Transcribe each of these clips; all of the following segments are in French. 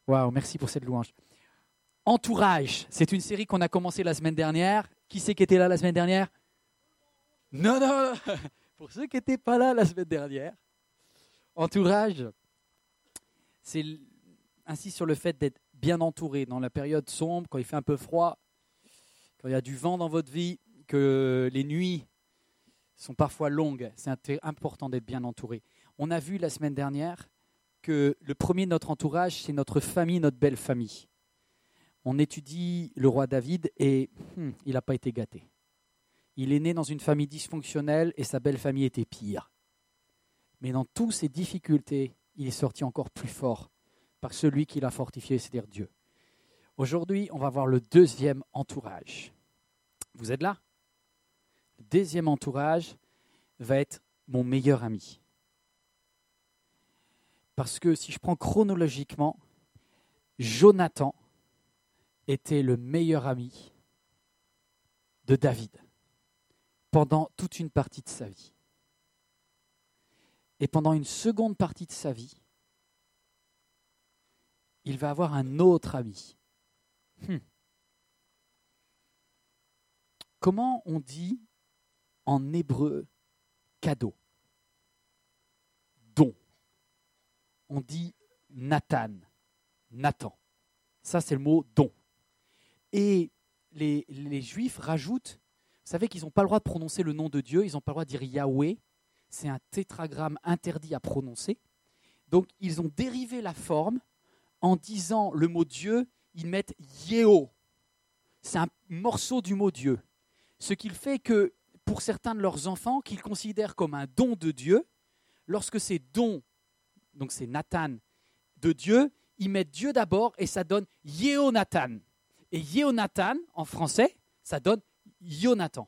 Waouh, merci pour cette louange. Entourage, c'est une série qu'on a commencé la semaine dernière. Qui c'est qui était là la semaine dernière? Non, non, non. Pour ceux qui n'étaient pas là la semaine dernière. Entourage, c'est ainsi sur le fait d'être bien entouré dans la période sombre, quand il fait un peu froid, quand il y a du vent dans votre vie, que les nuits sont parfois longues. C'est important d'être bien entouré. On a vu la semaine dernière que le premier de notre entourage, c'est notre famille, notre belle famille. On étudie le roi David et il n'a pas été gâté. Il est né dans une famille dysfonctionnelle et sa belle famille était pire. Mais dans toutes ces difficultés, il est sorti encore plus fort par celui qui l'a fortifié, c'est-à-dire Dieu. Aujourd'hui, on va voir le deuxième entourage. Vous êtes là? Le deuxième entourage va être mon meilleur ami. Parce que si je prends chronologiquement, Jonathan était le meilleur ami de David pendant toute une partie de sa vie. Et pendant une seconde partie de sa vie, il va avoir un autre ami. Comment on dit en hébreu cadeau? Don. On dit Nathan. Ça, c'est le mot don. Et les Juifs rajoutent, vous savez qu'ils n'ont pas le droit de prononcer le nom de Dieu, ils n'ont pas le droit de dire Yahweh. C'est un tétragramme interdit à prononcer. Donc, ils ont dérivé la forme en disant le mot Dieu, ils mettent Yého. C'est un morceau du mot Dieu. Ce qui fait que, pour certains de leurs enfants, qu'ils considèrent comme un don de Dieu, lorsque c'est don, donc c'est Nathan, de Dieu, ils mettent Dieu d'abord et ça donne Yéhonathan. Et Yéhonathan, en français, ça donne Jonathan.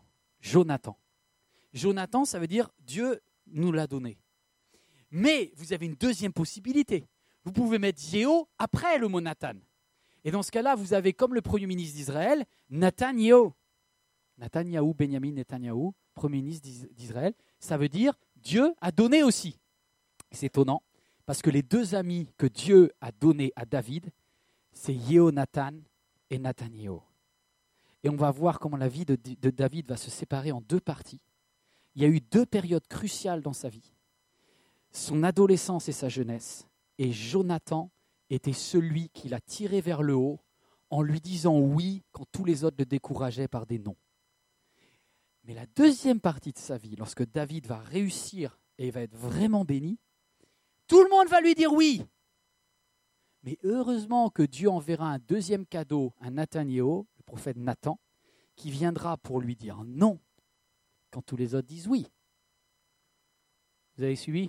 Jonathan, ça veut dire Dieu nous l'a donné. Mais vous avez une deuxième possibilité. Vous pouvez mettre Yého après le mot Nathan. Et dans ce cas-là, vous avez comme le premier ministre d'Israël, Netanyahou, Benjamin Netanyahou, premier ministre d'Israël. Ça veut dire Dieu a donné aussi. C'est étonnant, parce que les deux amis que Dieu a donnés à David, c'est Yéhonathan et Netanyahou. Et on va voir comment la vie de David va se séparer en deux parties. Il y a eu deux périodes cruciales dans sa vie. Son adolescence et sa jeunesse. Et Jonathan était celui qui l'a tiré vers le haut en lui disant oui quand tous les autres le décourageaient par des non. Mais la deuxième partie de sa vie, lorsque David va réussir et va être vraiment béni, tout le monde va lui dire oui. Mais heureusement que Dieu enverra un deuxième cadeau à Netanyahou, le prophète Nathan, qui viendra pour lui dire non quand tous les autres disent oui. Vous avez suivi?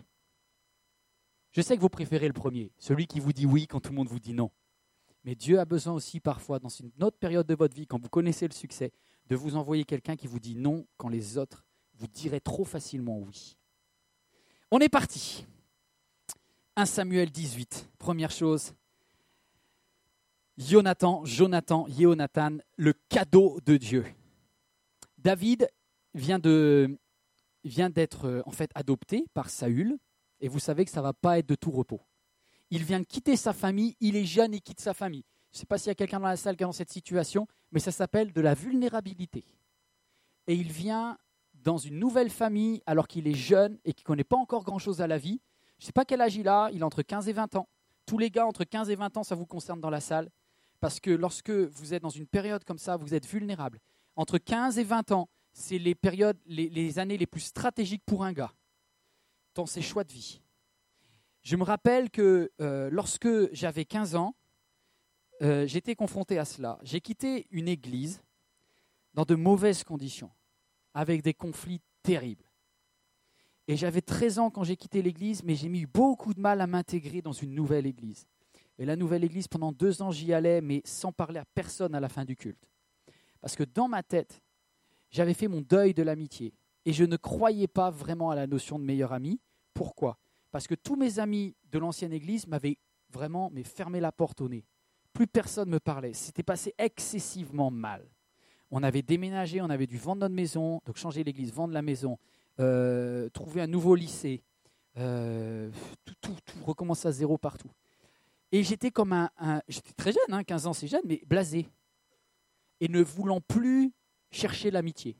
Je sais que vous préférez le premier, celui qui vous dit oui quand tout le monde vous dit non. Mais Dieu a besoin aussi parfois, dans une autre période de votre vie, quand vous connaissez le succès, de vous envoyer quelqu'un qui vous dit non quand les autres vous diraient trop facilement oui. On est parti. 1 Samuel 18, première chose. Jonathan, Yéhonathan, le cadeau de Dieu. David vient d'être en fait adopté par Saül, et vous savez que ça ne va pas être de tout repos. Il vient de quitter sa famille, il est jeune, il quitte sa famille. Je ne sais pas s'il y a quelqu'un dans la salle qui est dans cette situation, mais ça s'appelle de la vulnérabilité. Et il vient dans une nouvelle famille alors qu'il est jeune et qu'il ne connaît pas encore grand-chose à la vie. Je ne sais pas quel âge il a entre 15 et 20 ans. Tous les gars entre 15 et 20 ans, ça vous concerne dans la salle. Parce que lorsque vous êtes dans une période comme ça, vous êtes vulnérable. Entre 15 et 20 ans, c'est les périodes, les années les plus stratégiques pour un gars dans ses choix de vie. Je me rappelle que lorsque j'avais 15 ans, j'étais confronté à cela. J'ai quitté une église dans de mauvaises conditions, avec des conflits terribles. Et j'avais 13 ans quand j'ai quitté l'église, mais j'ai mis beaucoup de mal à m'intégrer dans une nouvelle église. Et la nouvelle église, pendant 2 ans, j'y allais, mais sans parler à personne à la fin du culte. Parce que dans ma tête, j'avais fait mon deuil de l'amitié. Et je ne croyais pas vraiment à la notion de meilleur ami. Pourquoi ? Parce que tous mes amis de l'ancienne église m'avaient vraiment fermé la porte au nez. Plus personne ne me parlait. C'était passé excessivement mal. On avait déménagé, on avait dû vendre notre maison, donc changer l'église, vendre la maison, trouver un nouveau lycée, tout recommencer à zéro partout. Et j'étais comme j'étais très jeune, hein, 15 ans c'est jeune, mais blasé. Et ne voulant plus chercher l'amitié.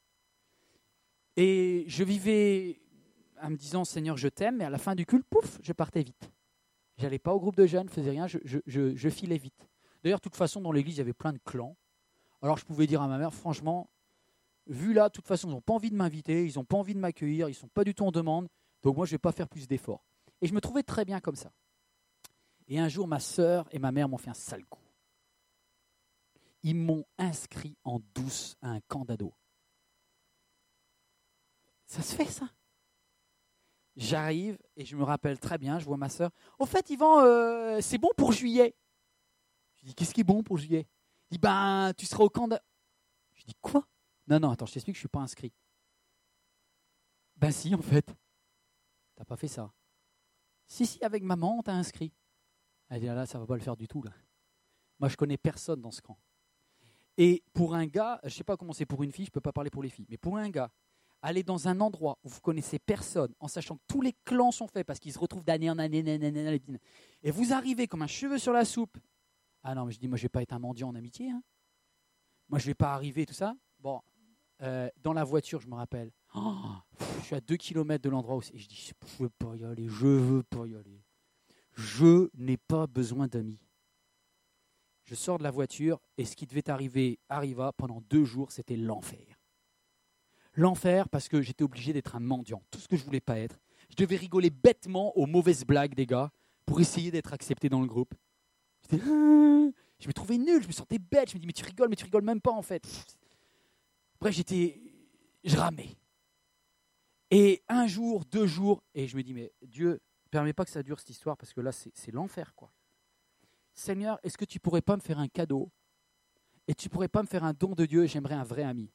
Et je vivais en me disant, Seigneur, je t'aime, mais à la fin du culte, pouf, je partais vite. Je n'allais pas au groupe de jeunes, je faisais rien, je filais vite. D'ailleurs, de toute façon, dans l'église, il y avait plein de clans. Alors je pouvais dire à ma mère, franchement, vu là, de toute façon, ils n'ont pas envie de m'inviter, ils n'ont pas envie de m'accueillir, ils ne sont pas du tout en demande, donc moi, je ne vais pas faire plus d'efforts. Et je me trouvais très bien comme ça. Et un jour, ma sœur et ma mère m'ont fait un sale coup. Ils m'ont inscrit en douce à un camp d'ados. Ça se fait, ça. J'arrive et je me rappelle très bien, je vois ma sœur. Au fait, Yvan, c'est bon pour juillet. Je dis, qu'est-ce qui est bon pour juillet? Il dit, ben, tu seras au camp d'ados. Je dis, quoi? Non, attends, je t'explique, je ne suis pas inscrit. Ben si, en fait. T'as pas fait ça. Si, avec maman, on t'a inscrit. Elle dit, là, ça ne va pas le faire du tout, là. Moi, je connais personne dans ce camp. Et pour un gars, je ne sais pas comment c'est pour une fille, je ne peux pas parler pour les filles, mais pour un gars, aller dans un endroit où vous connaissez personne, en sachant que tous les clans sont faits, parce qu'ils se retrouvent d'année en année, et vous arrivez comme un cheveu sur la soupe. Ah non, mais je dis, moi, je ne vais pas être un mendiant en amitié. Hein. Moi, je ne vais pas arriver, tout ça. Bon, dans la voiture, je me rappelle, je suis à 2 km de l'endroit où c'est. Et je dis, je ne veux pas y aller, je ne veux pas y aller. Je n'ai pas besoin d'amis. Je sors de la voiture et ce qui devait arriver arriva. Pendant 2 jours, c'était l'enfer. L'enfer parce que j'étais obligé d'être un mendiant, tout ce que je ne voulais pas être. Je devais rigoler bêtement aux mauvaises blagues des gars pour essayer d'être accepté dans le groupe. Je me trouvais nul, je me sentais bête. Je me dis, mais tu rigoles même pas en fait. Bref, je ramais. Et 1 jour, 2 jours, et je me dis, mais Dieu, ne permets pas que ça dure cette histoire parce que là, c'est l'enfer quoi. Seigneur, est-ce que tu ne pourrais pas me faire un cadeau et tu ne pourrais pas me faire un don de Dieu? J'aimerais un vrai ami.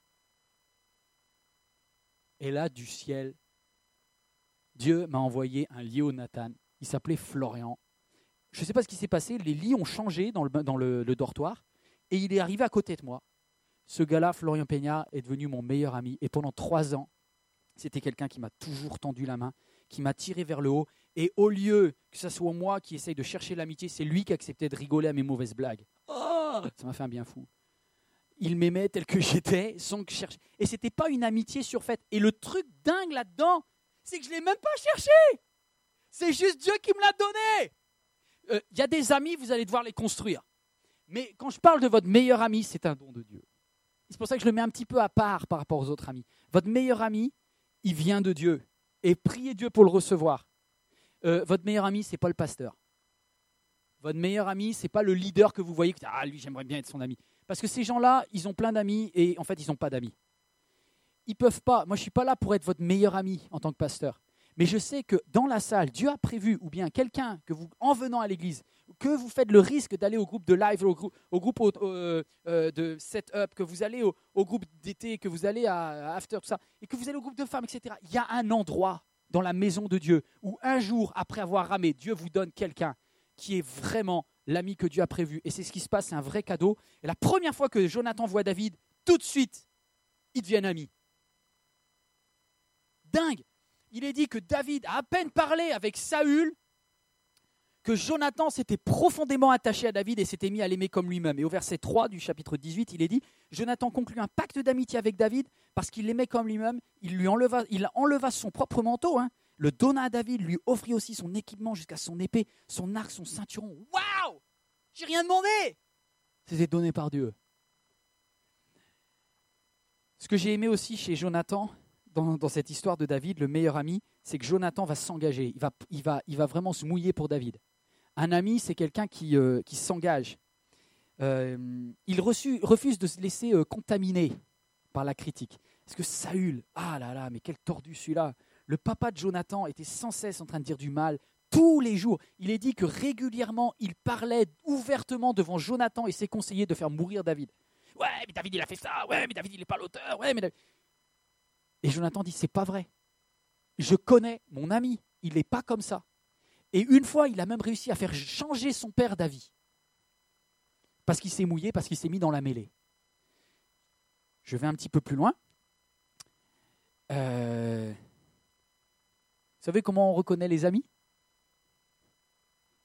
Et là, du ciel, Dieu m'a envoyé un Léonathan. Il s'appelait Florian. Je ne sais pas ce qui s'est passé. Les lits ont changé dans le dortoir et il est arrivé à côté de moi. Ce gars-là, Florian Peña, est devenu mon meilleur ami. Et pendant 3 ans, c'était quelqu'un qui m'a toujours tendu la main, qui m'a tiré vers le haut. Et au lieu que ce soit moi qui essaye de chercher l'amitié, c'est lui qui acceptait de rigoler à mes mauvaises blagues. Oh, ça m'a fait un bien fou. Il m'aimait tel que j'étais, sans que je cherche. Et ce n'était pas une amitié surfaite. Et le truc dingue là-dedans, c'est que je ne l'ai même pas cherché. C'est juste Dieu qui me l'a donné. Y a des amis, vous allez devoir les construire. Mais quand je parle de votre meilleur ami, c'est un don de Dieu. C'est pour ça que je le mets un petit peu à part par rapport aux autres amis. Votre meilleur ami, il vient de Dieu. Et priez Dieu pour le recevoir. Votre meilleur ami, ce n'est pas le pasteur. Votre meilleur ami, ce n'est pas le leader que vous voyez. Ah, lui, j'aimerais bien être son ami. Parce que ces gens-là, ils ont plein d'amis et en fait, ils n'ont pas d'amis. Ils peuvent pas. Moi, je ne suis pas là pour être votre meilleur ami en tant que pasteur. Mais je sais que dans la salle, Dieu a prévu, ou bien quelqu'un que vous, en venant à l'église, que vous faites le risque d'aller au groupe de live, au groupe de set-up, que vous allez au groupe d'été, que vous allez à after, tout ça, et que vous allez au groupe de femmes, etc. Il y a un endroit dans la maison de Dieu où un jour, après avoir ramé, Dieu vous donne quelqu'un qui est vraiment l'ami que Dieu a prévu. Et c'est ce qui se passe, c'est un vrai cadeau. Et la première fois que Jonathan voit David, tout de suite, ils deviennent amis. Dingue! Il est dit que David a à peine parlé avec Saül, que Jonathan s'était profondément attaché à David et s'était mis à l'aimer comme lui-même. Et au verset 3 du chapitre 18, il est dit, Jonathan conclut un pacte d'amitié avec David parce qu'il l'aimait comme lui-même. Il enleva son propre manteau, le donna à David, lui offrit aussi son équipement jusqu'à son épée, son arc, son ceinturon. Waouh! J'ai rien demandé! C'était donné par Dieu. Ce que j'ai aimé aussi chez Jonathan, dans cette histoire de David, le meilleur ami, c'est que Jonathan va s'engager. Il va vraiment se mouiller pour David. Un ami, c'est quelqu'un qui s'engage. Il refuse de se laisser contaminer par la critique. Parce que Saül, ah là là, mais quel tordu celui-là. Le papa de Jonathan était sans cesse en train de dire du mal, tous les jours. Il est dit que régulièrement, il parlait ouvertement devant Jonathan et ses conseillers de faire mourir David. Ouais, mais David, il a fait ça. Ouais, mais David, il n'est pas l'auteur. Ouais, mais David... Et Jonathan dit, c'est pas vrai. Je connais mon ami, il n'est pas comme ça. Et une fois, il a même réussi à faire changer son père d'avis. Parce qu'il s'est mouillé, parce qu'il s'est mis dans la mêlée. Je vais un petit peu plus loin. Vous savez comment on reconnaît les amis?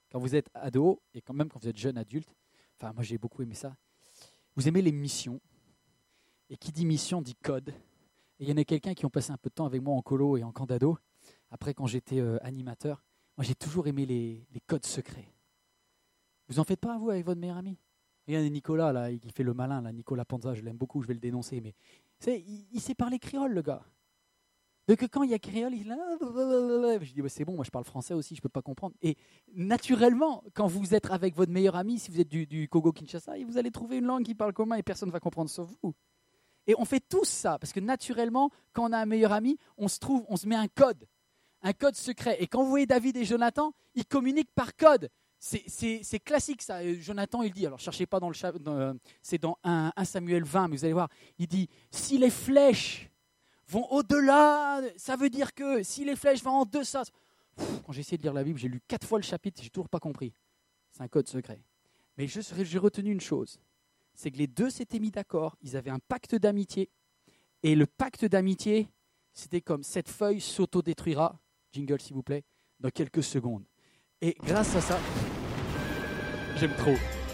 quand vous êtes ado et quand même quand vous êtes jeune adulte, enfin moi j'ai beaucoup aimé ça, vous aimez les missions. Et qui dit mission dit code. Et il y en a quelqu'un qui ont passé un peu de temps avec moi en colo et en camp d'ado. Après, quand j'étais animateur, moi j'ai toujours aimé les codes secrets. Vous en faites pas, vous, avec votre meilleur ami? Il y a Nicolas, là, qui fait le malin, là, Nicolas Panza, je l'aime beaucoup, je vais le dénoncer. Mais il sait parler créole, le gars. Donc quand il y a créole, il je dis, c'est bon, moi je parle français aussi, je ne peux pas comprendre. Et naturellement, quand vous êtes avec votre meilleur ami, si vous êtes du Congo-Kinshasa, vous allez trouver une langue qui parle commun et personne ne va comprendre sauf vous. Et on fait tous ça, parce que naturellement, quand on a un meilleur ami, on se met un code secret. Et quand vous voyez David et Jonathan, ils communiquent par code. C'est classique ça. Jonathan, il dit, alors cherchez pas c'est dans 1 Samuel 20, mais vous allez voir, il dit, si les flèches vont au-delà, ça veut dire que si les flèches vont en deçà. Quand j'ai essayé de lire la Bible, j'ai lu 4 fois le chapitre, j'ai toujours pas compris. C'est un code secret. Mais j'ai retenu une chose, c'est que les deux s'étaient mis d'accord, ils avaient un pacte d'amitié, et le pacte d'amitié, c'était comme cette feuille s'autodétruira, jingle s'il vous plaît, dans quelques secondes. Et grâce à ça, j'aime trop.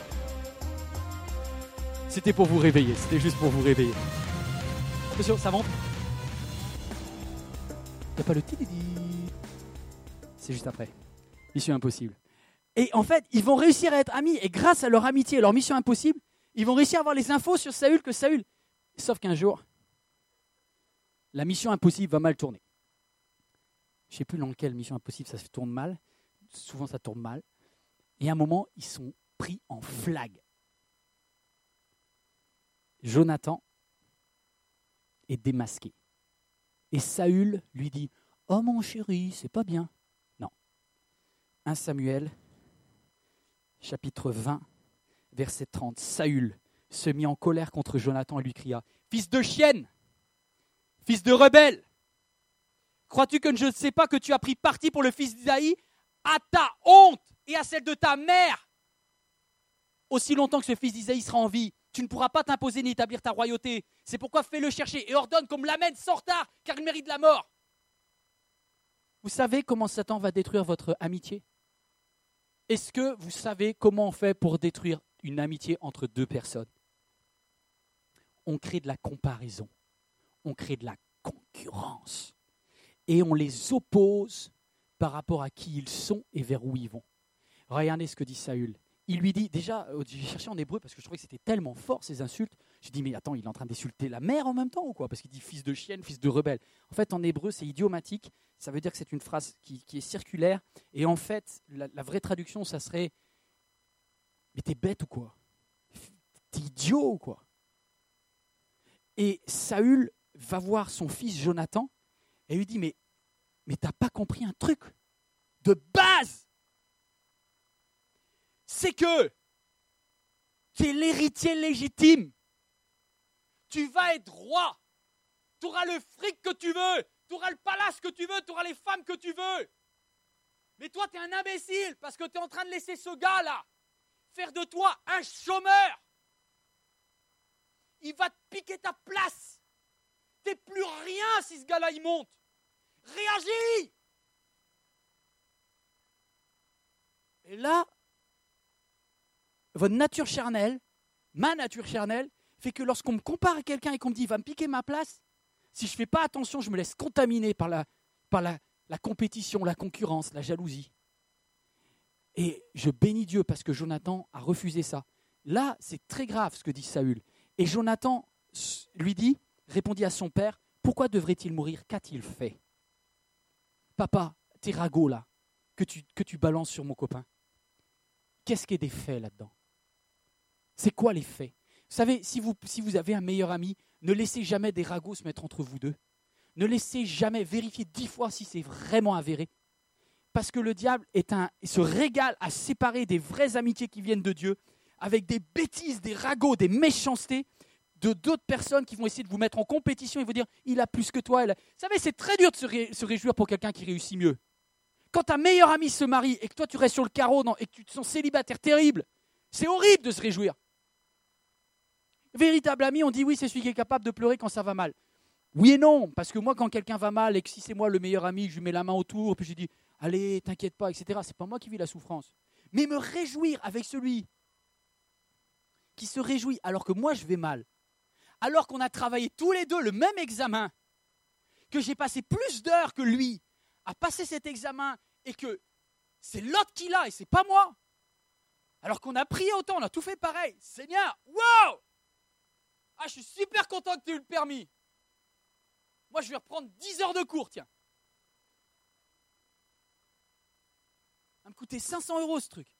C'était pour vous réveiller, c'était juste pour vous réveiller. Attention, ça monte. Il n'y a pas le tididi. C'est juste après. Mission impossible. Et en fait, ils vont réussir à être amis, et grâce à leur amitié et leur mission impossible, ils vont réussir à avoir les infos sur Saül que Saül. Sauf qu'un jour, la mission impossible va mal tourner. Je ne sais plus dans quelle mission impossible ça se tourne mal. Souvent, ça tourne mal. Et à un moment, ils sont pris en flag. Jonathan est démasqué. Et Saül lui dit « Oh mon chéri, c'est pas bien. » Non. 1 Samuel, chapitre 20, verset 30. Saül se mit en colère contre Jonathan et lui cria « Fils de chienne, fils de rebelle, crois-tu que je ne sais pas que tu as pris parti pour le fils d'Isaïe à ta honte et à celle de ta mère? Aussi longtemps que ce fils d'Isaïe sera en vie, tu ne pourras pas t'imposer ni établir ta royauté. C'est pourquoi fais-le chercher et ordonne qu'on me l'amène sans retard, car il mérite la mort. » Vous savez comment Satan va détruire votre amitié? Est-ce que vous savez comment on fait pour détruire une amitié entre deux personnes? On crée de la comparaison, on crée de la concurrence et on les oppose par rapport à qui ils sont et vers où ils vont. Regardez ce que dit Saül. Il lui dit, déjà, j'ai cherché en hébreu parce que je trouvais que c'était tellement fort ces insultes. J'ai dit, mais attends, il est en train d'insulter la mère en même temps ou quoi? Parce qu'il dit fils de chienne, fils de rebelle. En fait, en hébreu, c'est idiomatique. Ça veut dire que c'est une phrase qui est circulaire. Et en fait, la vraie traduction, ça serait, mais t'es bête ou quoi? T'es idiot ou quoi? Et Saül va voir son fils Jonathan et lui dit, mais t'as pas compris un truc de base? C'est que tu es l'héritier légitime. Tu vas être roi. Tu auras le fric que tu veux. Tu auras le palace que tu veux. Tu auras les femmes que tu veux. Mais toi, tu es un imbécile parce que tu es en train de laisser ce gars-là faire de toi un chômeur. Il va te piquer ta place. Tu n'es plus rien si ce gars-là, il monte. Réagis. Et là, votre nature charnelle, ma nature charnelle, fait que lorsqu'on me compare à quelqu'un et qu'on me dit « il va me piquer ma place », si je ne fais pas attention, je me laisse contaminer par la compétition, la concurrence, la jalousie. Et je bénis Dieu parce que Jonathan a refusé ça. Là, c'est très grave ce que dit Saül. Et Jonathan répondit à son père « Pourquoi devrait-il mourir? Qu'a-t-il fait? Papa, tes ragots là, que tu balances sur mon copain, qu'est-ce qu'il y a des faits là-dedans? C'est quoi les faits? Vous savez, si vous avez un meilleur ami, ne laissez jamais des ragots se mettre entre vous deux. Ne laissez jamais, vérifier 10 fois si c'est vraiment avéré. Parce que le diable se régale à séparer des vraies amitiés qui viennent de Dieu avec des bêtises, des ragots, des méchancetés de d'autres personnes qui vont essayer de vous mettre en compétition et vous dire « il a plus que toi ». Vous savez, c'est très dur de se réjouir pour quelqu'un qui réussit mieux. Quand ta meilleure amie se marie et que toi tu restes sur le carreau et que tu te sens célibataire terrible, c'est horrible de se réjouir. Véritable ami, on dit oui, c'est celui qui est capable de pleurer quand ça va mal. Oui et non, parce que moi, quand quelqu'un va mal et que si c'est moi le meilleur ami, je lui mets la main autour, puis je lui dis allez, t'inquiète pas, etc., c'est pas moi qui vis la souffrance. mais me réjouir avec celui qui se réjouit alors que moi je vais mal, alors qu'on a travaillé tous les deux le même examen, que j'ai passé plus d'heures que lui à passer cet examen et que c'est l'autre qui l'a et c'est pas moi, alors qu'on a prié autant, on a tout fait pareil. Seigneur, wow! Ah, je suis super content que tu aies eu le permis. Moi, je vais reprendre 10 heures de cours, tiens. Ça va me coûter 500 € ce truc.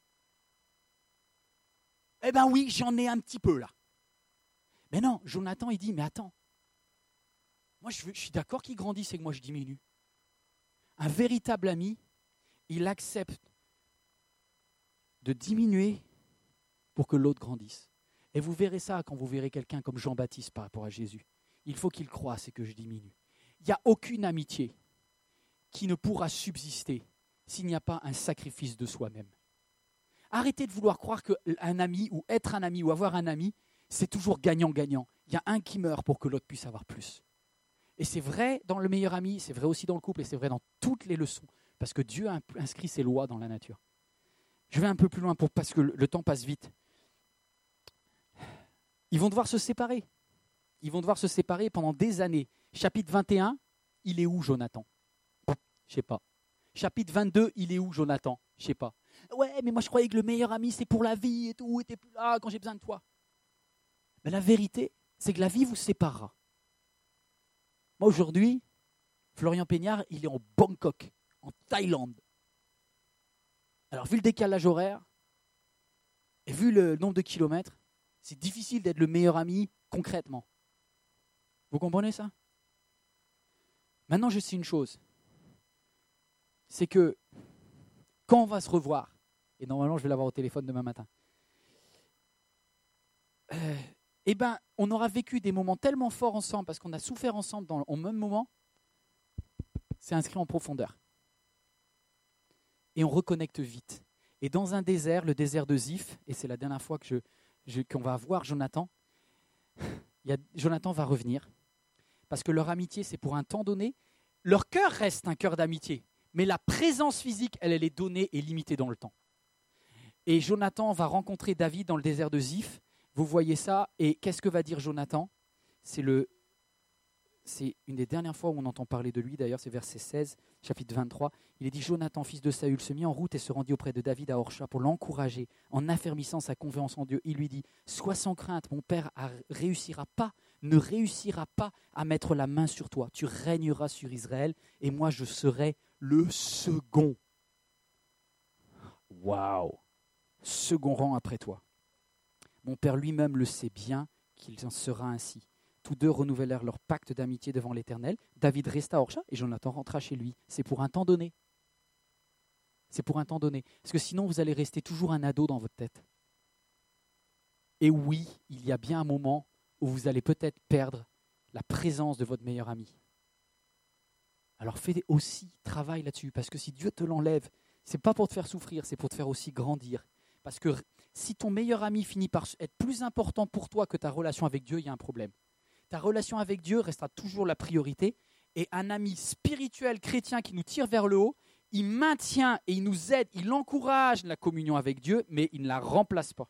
Eh ben oui, j'en ai un petit peu là. Mais non, Jonathan, il dit, mais attends. Moi, je suis d'accord qu'il grandisse et que moi, je diminue. Un véritable ami, il accepte de diminuer pour que l'autre grandisse. Et vous verrez ça quand vous verrez quelqu'un comme Jean-Baptiste par rapport à Jésus. Il faut qu'il croisse et que je diminue. Il n'y a aucune amitié qui ne pourra subsister s'il n'y a pas un sacrifice de soi-même. Arrêtez de vouloir croire qu'un ami ou être un ami ou avoir un ami, c'est toujours gagnant-gagnant. Il y a un qui meurt pour que l'autre puisse avoir plus. Et c'est vrai dans le meilleur ami, c'est vrai aussi dans le couple et c'est vrai dans toutes les leçons. Parce que Dieu a inscrit ses lois dans la nature. Je vais un peu plus loin parce que le temps passe vite. Ils vont devoir se séparer. Ils vont devoir se séparer pendant des années. Chapitre 21, il est où Jonathan? Je ne sais pas. Chapitre 22, il est où Jonathan? Je ne sais pas. Ouais, mais moi je croyais que le meilleur ami c'est pour la vie et tout, et t'es plus là quand j'ai besoin de toi. Mais la vérité, c'est que la vie vous séparera. Moi aujourd'hui, Florian Peignard, il est en Bangkok, en Thaïlande. Alors vu le décalage horaire, et vu le nombre de kilomètres, c'est difficile d'être le meilleur ami concrètement. Vous comprenez ça? Maintenant, je sais une chose. C'est que quand on va se revoir, et normalement je vais l'avoir au téléphone demain matin, on aura vécu des moments tellement forts ensemble, parce qu'on a souffert ensemble au même moment, c'est inscrit en profondeur. Et on reconnecte vite. Et dans un désert, le désert de Ziph, et c'est la dernière fois qu'on va voir Jonathan, Jonathan va revenir, parce que leur amitié, c'est pour un temps donné. Leur cœur reste un cœur d'amitié, mais la présence physique, elle est donnée et limitée dans le temps. Et Jonathan va rencontrer David dans le désert de Ziph. Vous voyez ça, et qu'est-ce que va dire Jonathan? C'est une des dernières fois où on entend parler de lui, d'ailleurs c'est verset 16, chapitre 23. Il est dit, Jonathan, fils de Saül, se mit en route et se rendit auprès de David à Orcha pour l'encourager en affermissant sa confiance en Dieu. Il lui dit, sois sans crainte, mon père ne réussira pas à mettre la main sur toi. Tu régneras sur Israël et moi je serai le second. Waouh! Second rang après toi. Mon père lui-même le sait bien qu'il en sera ainsi. Tous deux renouvelèrent leur pacte d'amitié devant l'Éternel. David resta à Orcha et Jonathan rentra chez lui. C'est pour un temps donné. C'est pour un temps donné. Parce que sinon, vous allez rester toujours un ado dans votre tête. Et oui, il y a bien un moment où vous allez peut-être perdre la présence de votre meilleur ami. Alors fais aussi travail là-dessus. Parce que si Dieu te l'enlève, ce n'est pas pour te faire souffrir, c'est pour te faire aussi grandir. Parce que si ton meilleur ami finit par être plus important pour toi que ta relation avec Dieu, il y a un problème. Ta relation avec Dieu restera toujours la priorité. Et un ami spirituel chrétien qui nous tire vers le haut, il maintient et il nous aide, il encourage la communion avec Dieu, mais il ne la remplace pas.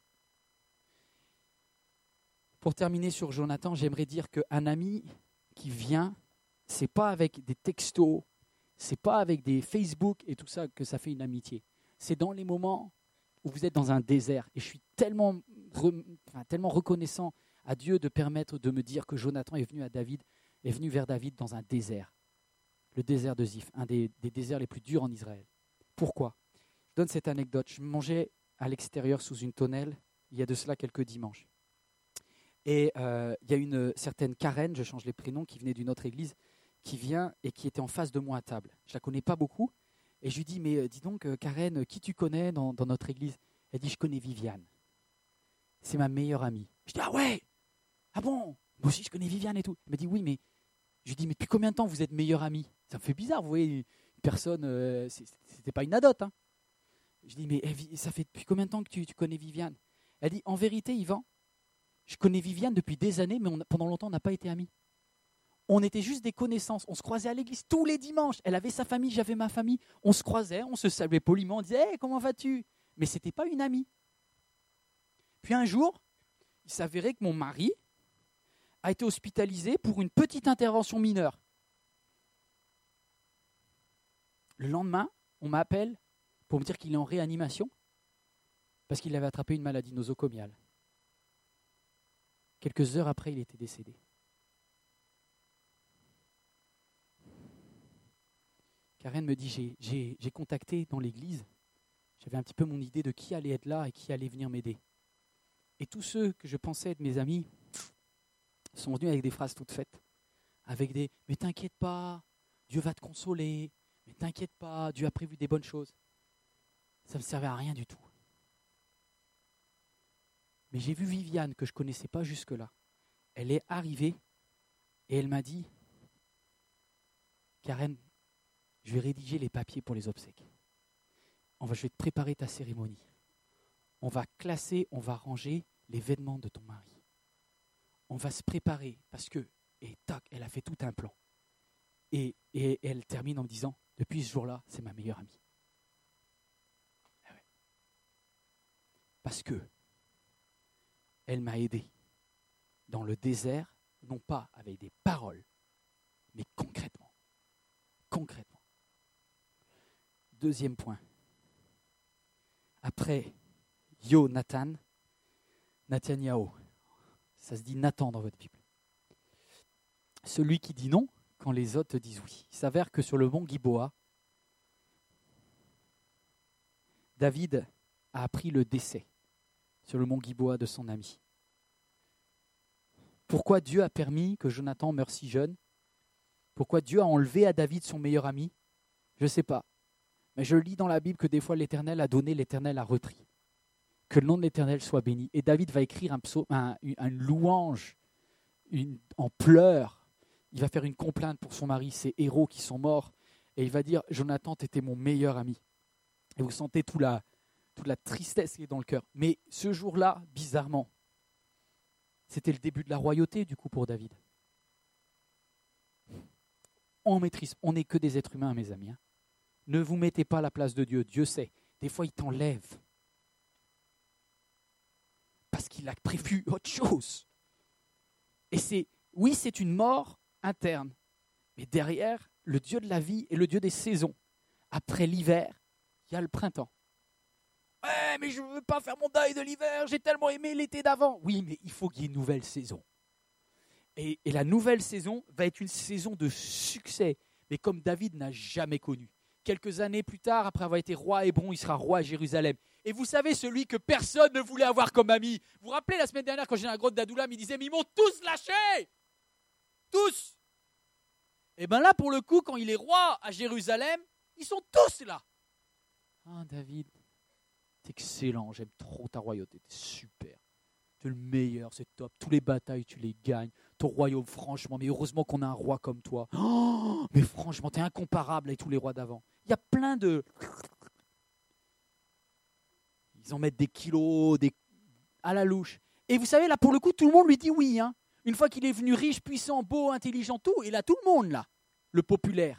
Pour terminer sur Jonathan, j'aimerais dire qu'un ami qui vient, ce n'est pas avec des textos, ce n'est pas avec des Facebook et tout ça que ça fait une amitié. C'est dans les moments où vous êtes dans un désert. Et je suis tellement reconnaissant à Dieu de permettre de me dire que Jonathan est venu vers David dans un désert. Le désert de Ziph, un des déserts les plus durs en Israël. Pourquoi? Je donne cette anecdote. Je mangeais à l'extérieur sous une tonnelle, il y a de cela quelques dimanches. Et il y a une certaine Karen, je change les prénoms, qui venait d'une autre église, qui vient et qui était en face de moi à table. Je ne la connais pas beaucoup. Et je lui dis, mais dis donc, Karen, qui tu connais dans notre église? Elle dit, je connais Viviane. C'est ma meilleure amie. Je dis, ah ouais? Ah bon? Moi aussi, je connais Viviane et tout. Elle me dit, oui, mais... Je lui dis, mais depuis combien de temps vous êtes meilleurs amis? Ça me fait bizarre, vous voyez, une personne, c'était pas une adote. Hein. Je dis, mais ça fait depuis combien de temps que tu connais Viviane? Elle dit, en vérité, Yvan, je connais Viviane depuis des années, mais pendant longtemps, on n'a pas été amis. On était juste des connaissances. On se croisait à l'église tous les dimanches. Elle avait sa famille, j'avais ma famille. On se croisait, on se saluait poliment, on disait, hey, comment vas-tu? mais ce n'était pas une amie. Puis un jour, il s'avérait que mon mari a été hospitalisé pour une petite intervention mineure. Le lendemain, on m'appelle pour me dire qu'il est en réanimation parce qu'il avait attrapé une maladie nosocomiale. Quelques heures après, il était décédé. Karen me dit, j'ai contacté dans l'église, j'avais un petit peu mon idée de qui allait être là et qui allait venir m'aider. Et tous ceux que je pensais être mes amis sont venus avec des phrases toutes faites, avec des « mais t'inquiète pas, Dieu va te consoler, mais t'inquiète pas, Dieu a prévu des bonnes choses ». Ça ne me servait à rien du tout. Mais j'ai vu Viviane, que je ne connaissais pas jusque-là. Elle est arrivée et elle m'a dit « Karen, je vais rédiger les papiers pour les obsèques. Je vais te préparer ta cérémonie. On va classer, on va ranger les vêtements de ton mari. On va se préparer parce que, et tac, elle a fait tout un plan. Et elle termine en me disant, depuis ce jour-là, c'est ma meilleure amie. Ah ouais. Parce que elle m'a aidé dans le désert, non pas avec des paroles, mais concrètement. Concrètement. Deuxième point. Après Nathanahu, ça se dit Nathan dans votre Bible. Celui qui dit non quand les autres disent oui. Il s'avère que sur le mont Gilboa, David a appris le décès sur le mont Gilboa de son ami. Pourquoi Dieu a permis que Jonathan meure si jeune? Pourquoi Dieu a enlevé à David son meilleur ami? Je ne sais pas. Mais je lis dans la Bible que des fois l'Éternel a donné, l'Éternel a repris. Que le nom de l'Éternel soit béni. Et David va écrire une louange en pleurs. Il va faire une complainte pour son mari, ses héros qui sont morts. Et il va dire, Jonathan, tu étais mon meilleur ami. Et vous sentez toute la tristesse qui est dans le cœur. Mais ce jour-là, bizarrement, c'était le début de la royauté du coup pour David. On maîtrise, on n'est que des êtres humains, mes amis. Ne vous mettez pas à la place de Dieu. Dieu sait. Des fois, il t'enlève. Parce qu'il a prévu autre chose. Et c'est une mort interne. Mais derrière, le Dieu de la vie est le Dieu des saisons. Après l'hiver, il y a le printemps. Ouais, mais je ne veux pas faire mon deuil de l'hiver. J'ai tellement aimé l'été d'avant. Oui, mais il faut qu'il y ait une nouvelle saison. Et la nouvelle saison va être une saison de succès. Mais comme David n'a jamais connu. Quelques années plus tard, après avoir été roi à Hébron, il sera roi à Jérusalem. Et vous savez, celui que personne ne voulait avoir comme ami. Vous vous rappelez la semaine dernière, quand j'étais dans la grotte d'Adoulam, il disait, mais ils m'ont tous lâché. Tous. Et bien là, pour le coup, quand il est roi à Jérusalem, ils sont tous là. Ah, David, c'est excellent, j'aime trop ta royauté, t'es super. T'es le meilleur, c'est top. Tous les batailles, tu les gagnes. Ton royaume, franchement, mais heureusement qu'on a un roi comme toi. Oh, mais franchement, t'es incomparable avec tous les rois d'avant. Il y a plein de... Ils en mettent des kilos, à la louche. Et vous savez, là, pour le coup, tout le monde lui dit oui. Hein. Une fois qu'il est venu riche, puissant, beau, intelligent, tout, et là, tout le monde, là, le populaire.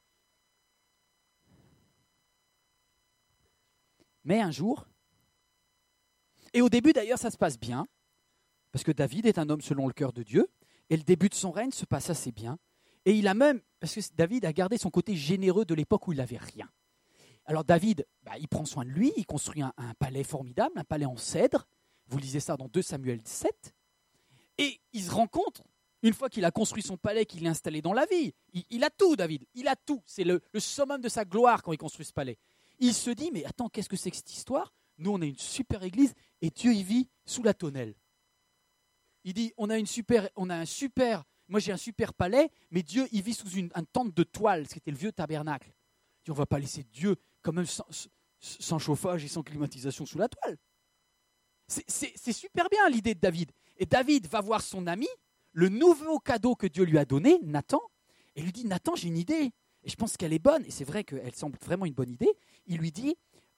Mais un jour, et au début, d'ailleurs, ça se passe bien, parce que David est un homme selon le cœur de Dieu, et le début de son règne se passe assez bien. Et il a même, parce que David a gardé son côté généreux de l'époque où il n'avait rien. Alors David, il prend soin de lui, il construit un palais formidable, un palais en cèdre. Vous lisez ça dans 2 Samuel 7. Et il se rend compte, une fois qu'il a construit son palais, qu'il est installé dans la vie, il a tout, David, il a tout. C'est le summum de sa gloire quand il construit ce palais. Il se dit, mais attends, qu'est-ce que c'est que cette histoire? Nous, on a une super église et Dieu y vit sous la tonnelle. Il dit, moi j'ai un super palais, mais Dieu y vit sous une tente de toile, c'était le vieux tabernacle. Il dit, on ne va pas laisser Dieu quand même sans chauffage et sans climatisation sous la toile. C'est super bien l'idée de David. Et David va voir son ami, le nouveau cadeau que Dieu lui a donné, Nathan, et lui dit, Nathan, j'ai une idée. Et je pense qu'elle est bonne, et c'est vrai qu'elle semble vraiment une bonne idée. Il lui dit,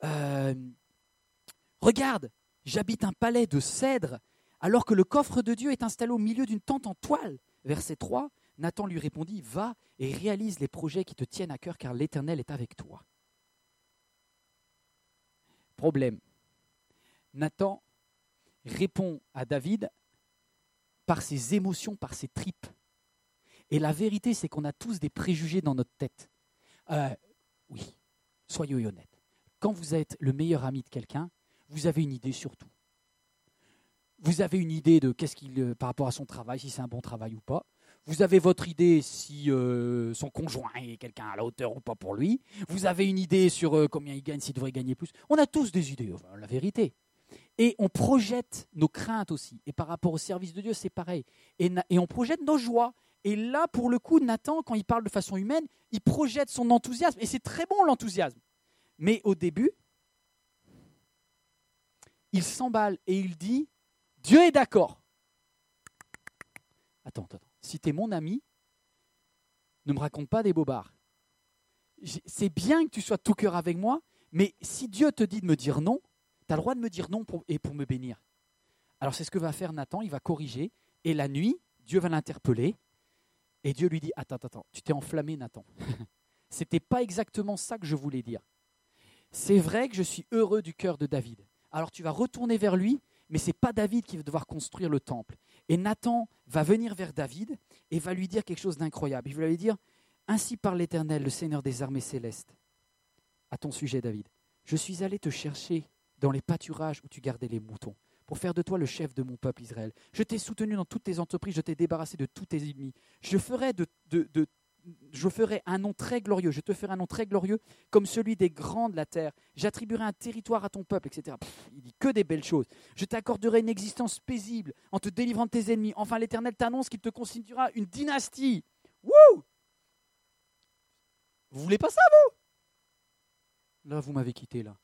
regarde, j'habite un palais de cèdre, alors que le coffre de Dieu est installé au milieu d'une tente en toile. Verset 3, Nathan lui répondit, va et réalise les projets qui te tiennent à cœur, car l'Éternel est avec toi. Problème. Nathan répond à David par ses émotions, par ses tripes. Et la vérité, c'est qu'on a tous des préjugés dans notre tête. Oui, soyons honnêtes. Quand vous êtes le meilleur ami de quelqu'un, vous avez une idée sur tout. Vous avez une idée de par rapport à son travail, si c'est un bon travail ou pas. Vous avez votre idée si son conjoint est quelqu'un à la hauteur ou pas pour lui. Vous avez une idée sur combien il gagne, s'il devrait gagner plus. On a tous des idées, enfin, la vérité. Et on projette nos craintes aussi. Et par rapport au service de Dieu, c'est pareil. Et on projette nos joies. Et là, pour le coup, Nathan, quand il parle de façon humaine, il projette son enthousiasme. Et c'est très bon, l'enthousiasme. Mais au début, il s'emballe et il dit « Dieu est d'accord ». Attends. Si tu es mon ami, ne me raconte pas des bobards. C'est bien que tu sois tout cœur avec moi, mais si Dieu te dit de me dire non, tu as le droit de me dire non pour me bénir. Alors c'est ce que va faire Nathan, il va corriger. Et la nuit, Dieu va l'interpeller. Et Dieu lui dit, attends, tu t'es enflammé Nathan. Ce n'était pas exactement ça que je voulais dire. C'est vrai que je suis heureux du cœur de David. Alors tu vas retourner vers lui, mais ce n'est pas David qui va devoir construire le temple. Et Nathan va venir vers David et va lui dire quelque chose d'incroyable. Il va lui dire, ainsi parle l'Éternel, le Seigneur des armées célestes. À ton sujet David, je suis allé te chercher dans les pâturages où tu gardais les moutons, pour faire de toi le chef de mon peuple Israël. Je t'ai soutenu dans toutes tes entreprises, je t'ai débarrassé de tous tes ennemis. Je ferai un nom très glorieux, je te ferai un nom très glorieux comme celui des grands de la terre. J'attribuerai un territoire à ton peuple, etc. Il dit que des belles choses. Je t'accorderai une existence paisible en te délivrant de tes ennemis. Enfin, l'Éternel t'annonce qu'il te constituera une dynastie. Wouh! Vous voulez pas ça, vous? Là, vous m'avez quitté, là.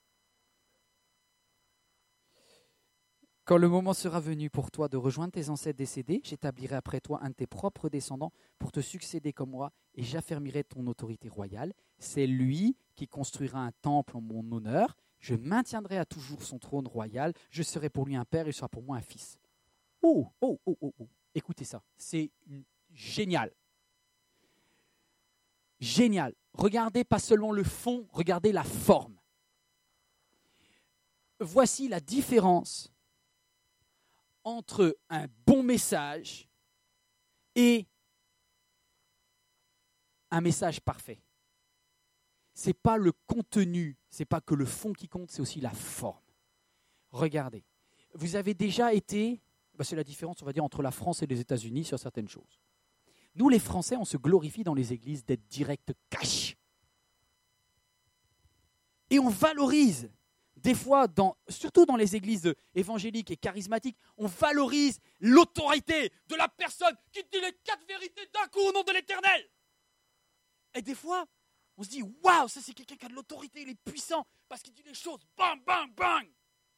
Quand le moment sera venu pour toi de rejoindre tes ancêtres décédés, j'établirai après toi un de tes propres descendants pour te succéder comme moi et j'affermirai ton autorité royale. C'est lui qui construira un temple en mon honneur. Je maintiendrai à toujours son trône royal. Je serai pour lui un père et il sera pour moi un fils. Oh. Écoutez ça, c'est génial. Génial. Regardez pas seulement le fond, regardez la forme. Voici la différence entre un bon message et un message parfait. Ce n'est pas le contenu, ce n'est pas que le fond qui compte, c'est aussi la forme. Regardez, vous avez déjà été, c'est la différence, on va dire, entre la France et les États-Unis sur certaines choses. Nous, les Français, on se glorifie dans les églises d'être direct cash. Et on valorise. Des fois, surtout dans les églises évangéliques et charismatiques, on valorise l'autorité de la personne qui dit les 4 vérités d'un coup au nom de l'Éternel. Et des fois, on se dit, waouh, ça c'est quelqu'un qui a de l'autorité, il est puissant, parce qu'il dit les choses, bang, bang, bang.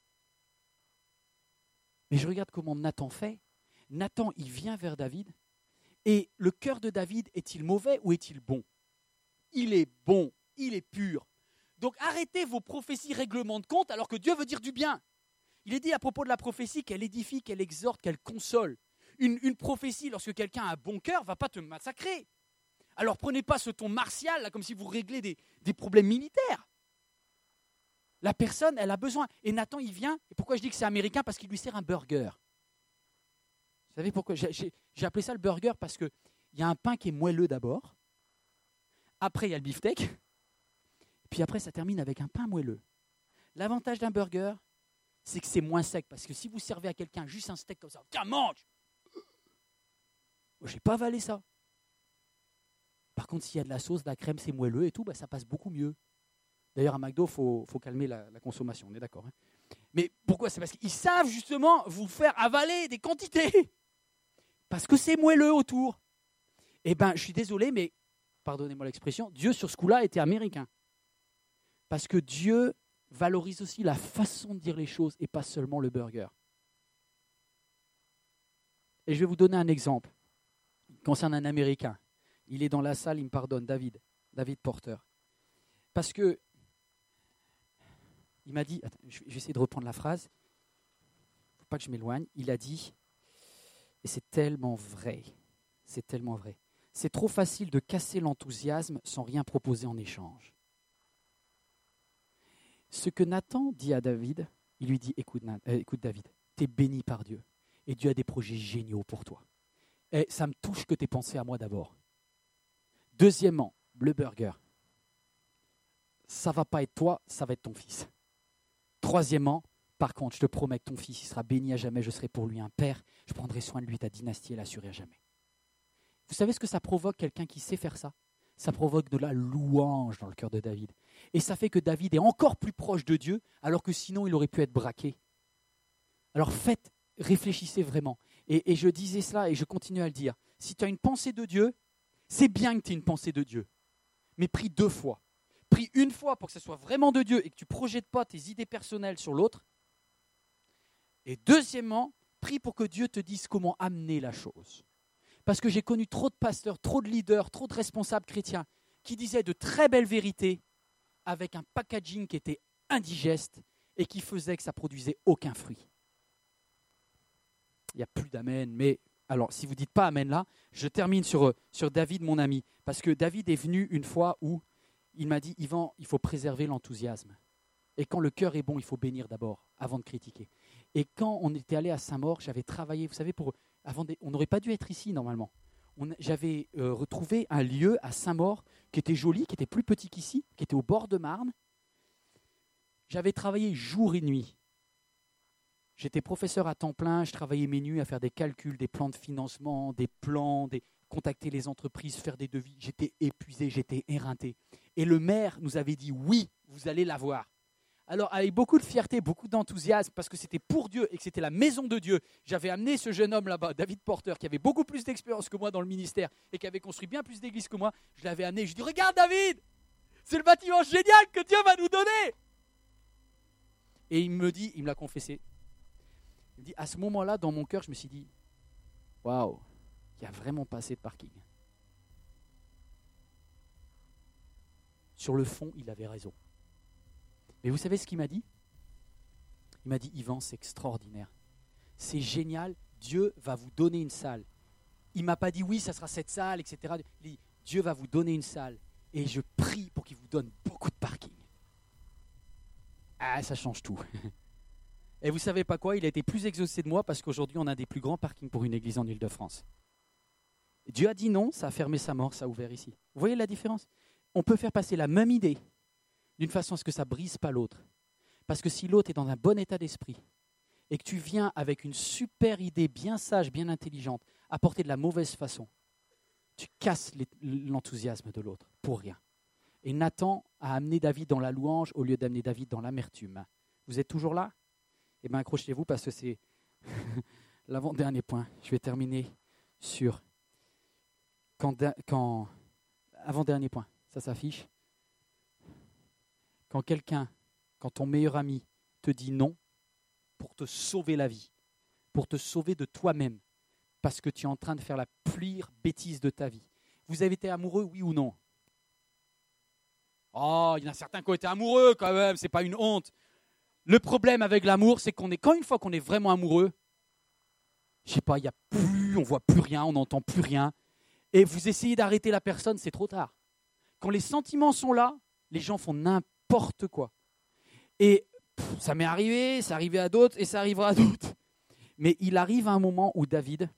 Mais je regarde comment Nathan fait. Nathan, il vient vers David, et le cœur de David, est-il mauvais ou est-il bon? Il est bon, il est pur. Donc arrêtez vos prophéties règlements de compte alors que Dieu veut dire du bien. Il est dit à propos de la prophétie qu'elle édifie, qu'elle exhorte, qu'elle console. Une prophétie, lorsque quelqu'un a un bon cœur, ne va pas te massacrer. Alors prenez pas ce ton martial, là, comme si vous réglez des problèmes militaires. La personne, elle a besoin. Et Nathan, il vient. Et pourquoi je dis que c'est américain? Parce qu'il lui sert un burger. Vous savez pourquoi j'ai appelé ça le burger? Parce qu'il y a un pain qui est moelleux d'abord. Après, il y a le beefsteak. Puis après, ça termine avec un pain moelleux. L'avantage d'un burger, c'est que c'est moins sec. Parce que si vous servez à quelqu'un juste un steak comme ça, tiens, mange! Je n'ai pas avalé ça. Par contre, s'il y a de la sauce, de la crème, c'est moelleux et tout, ça passe beaucoup mieux. D'ailleurs, à McDo, il faut calmer la consommation, on est d'accord. Hein. Mais pourquoi? C'est parce qu'ils savent justement vous faire avaler des quantités. Parce que c'est moelleux autour. Eh bien, je suis désolé, mais, pardonnez-moi l'expression, Dieu, sur ce coup-là, était américain. Parce que Dieu valorise aussi la façon de dire les choses et pas seulement le burger. Et je vais vous donner un exemple. Il concerne un Américain. Il est dans la salle, il me pardonne, David Porter. Parce que, il m'a dit, attends, je vais essayer de reprendre la phrase, il ne faut pas que je m'éloigne, il a dit, et c'est tellement vrai, c'est trop facile de casser l'enthousiasme sans rien proposer en échange. Ce que Nathan dit à David, il lui dit, écoute David, tu es béni par Dieu et Dieu a des projets géniaux pour toi. Et ça me touche que tu aies pensé à moi d'abord. Deuxièmement, le burger. Ça ne va pas être toi, ça va être ton fils. Troisièmement, par contre, je te promets que ton fils il sera béni à jamais, je serai pour lui un père, je prendrai soin de lui, ta dynastie, elle assurée à jamais. Vous savez ce que ça provoque, quelqu'un qui sait faire ça? Ça provoque de la louange dans le cœur de David. Et ça fait que David est encore plus proche de Dieu, alors que sinon il aurait pu être braqué. Alors réfléchissez vraiment. Et je disais cela et je continue à le dire. Si tu as une pensée de Dieu, c'est bien que tu aies une pensée de Dieu. Mais prie 2 fois. Prie une fois pour que ce soit vraiment de Dieu et que tu ne projettes pas tes idées personnelles sur l'autre. Et deuxièmement, prie pour que Dieu te dise comment amener la chose. Parce que j'ai connu trop de pasteurs, trop de leaders, trop de responsables chrétiens qui disaient de très belles vérités avec un packaging qui était indigeste et qui faisait que ça ne produisait aucun fruit. Il n'y a plus d'amen, mais alors si vous ne dites pas amen là, je termine sur David, mon ami, parce que David est venu une fois où il m'a dit, Yvan, il faut préserver l'enthousiasme. Et quand le cœur est bon, il faut bénir d'abord, avant de critiquer. Et quand on était allé à Saint-Maur, j'avais travaillé, vous savez, on n'aurait pas dû être ici normalement. J'avais retrouvé un lieu à Saint-Maur qui était joli, qui était plus petit qu'ici, qui était au bord de Marne. J'avais travaillé jour et nuit. J'étais professeur à temps plein, je travaillais mes nuits à faire des calculs, des plans de financement, des plans, contacter les entreprises, faire des devis. J'étais épuisé, j'étais éreinté. Et le maire nous avait dit, oui, vous allez l'avoir. Alors, avec beaucoup de fierté, beaucoup d'enthousiasme, parce que c'était pour Dieu et que c'était la maison de Dieu, j'avais amené ce jeune homme là-bas, David Porter, qui avait beaucoup plus d'expérience que moi dans le ministère et qui avait construit bien plus d'églises que moi. Je l'avais amené, je lui ai dit, regarde David, c'est le bâtiment génial que Dieu va nous donner. Et il me l'a confessé. Il me dit, à ce moment-là, dans mon cœur, je me suis dit, waouh, il n'y a vraiment pas assez de parking. Sur le fond, il avait raison. Mais vous savez ce qu'il m'a dit? Il m'a dit, Yvan, c'est extraordinaire. C'est génial, Dieu va vous donner une salle. Il ne m'a pas dit, oui, ça sera cette salle, etc. Il dit, Dieu va vous donner une salle. Et je prie pour qu'il vous donne beaucoup de parking. Ah, ça change tout. Et vous ne savez pas quoi? Il a été plus exaucé de moi parce qu'aujourd'hui, on a des plus grands parkings pour une église en Île-de-France. Dieu a dit non, ça a fermé sa mort, ça a ouvert ici. Vous voyez la différence? On peut faire passer la même idée d'une façon à ce que ça ne brise pas l'autre. Parce que si l'autre est dans un bon état d'esprit et que tu viens avec une super idée bien sage, bien intelligente, apportée de la mauvaise façon, tu casses l'enthousiasme de l'autre pour rien. Et Nathan a amené David dans la louange au lieu d'amener David dans l'amertume. Vous êtes toujours là? Eh bien, accrochez-vous parce que c'est l'avant-dernier point. Je vais terminer sur avant-dernier point. Ça s'affiche. Quand ton meilleur ami te dit non pour te sauver la vie, pour te sauver de toi-même, parce que tu es en train de faire la pire bêtise de ta vie. Vous avez été amoureux, oui ou non? Oh, il y en a certains qui ont été amoureux quand même, c'est pas une honte. Le problème avec l'amour, c'est une fois qu'on est vraiment amoureux, je sais pas, on voit plus rien, on n'entend plus rien, et vous essayez d'arrêter la personne, c'est trop tard. Quand les sentiments sont là, les gens font n'importe quoi. Et ça m'est arrivé, ça arrivait à d'autres, et ça arrivera à d'autres. Mais il arrive un moment où David,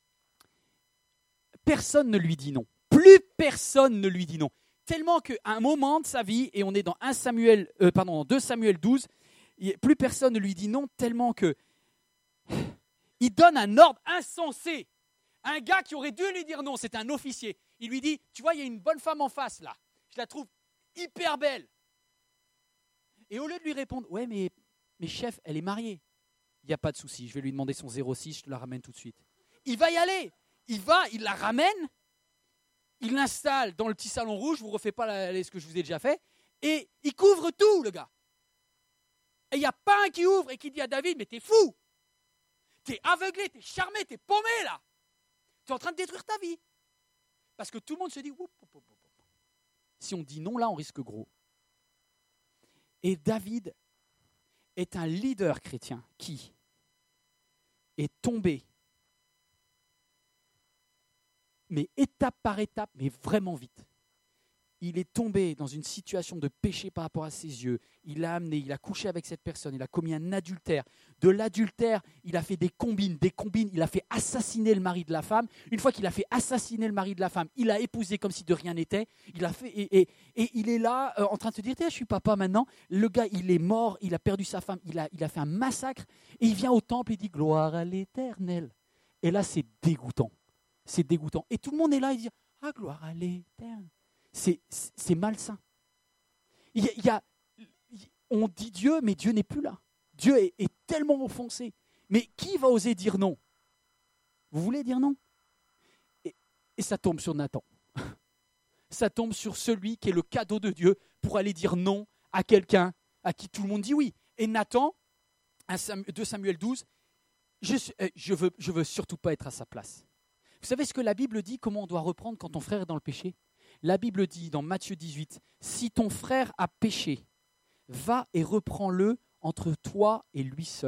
personne ne lui dit non. Plus personne ne lui dit non. Tellement qu'à un moment de sa vie, et on est dans 2 Samuel 12, plus personne ne lui dit non, tellement que il donne un ordre insensé. Un gars qui aurait dû lui dire non, c'est un officier. Il lui dit, tu vois, il y a une bonne femme en face là. Je la trouve hyper belle. Et au lieu de lui répondre, ouais, mais chef, elle est mariée. Il n'y a pas de souci, je vais lui demander son 06, je te la ramène tout de suite. Il va y aller. Il la ramène, il l'installe dans le petit salon rouge, je ne vous refais pas ce que je vous ai déjà fait, et il couvre tout, le gars. Et il n'y a pas un qui ouvre et qui dit à David, mais t'es fou. T'es aveuglé, t'es charmé, t'es paumé là. T'es en train de détruire ta vie. Parce que tout le monde se dit, si on dit non là, on risque gros. Et David est un leader chrétien qui est tombé, mais étape par étape, mais vraiment vite. il est tombé dans une situation de péché par rapport à ses yeux. Il a couché avec cette personne, il a commis un adultère. De l'adultère, il a fait des combines, il a fait assassiner le mari de la femme. Une fois qu'il a fait assassiner le mari de la femme, il a épousé comme si de rien n'était. Et il est là en train de se dire, je suis papa maintenant. Le gars, il est mort, il a perdu sa femme, il a fait un massacre. Et il vient au temple et dit, gloire à l'Éternel. Et là, c'est dégoûtant. C'est dégoûtant. Et tout le monde est là et dit, gloire à l'Éternel. C'est malsain. On dit Dieu, mais Dieu n'est plus là. Dieu est tellement offensé. Mais qui va oser dire non? Vous voulez dire non? Et ça tombe sur Nathan. Ça tombe sur celui qui est le cadeau de Dieu pour aller dire non à quelqu'un à qui tout le monde dit oui. Et Nathan, 2 Samuel 12, je veux surtout pas être à sa place. Vous savez ce que la Bible dit, comment on doit reprendre quand ton frère est dans le péché? La Bible dit dans Matthieu 18, « Si ton frère a péché, va et reprends-le entre toi et lui seul. »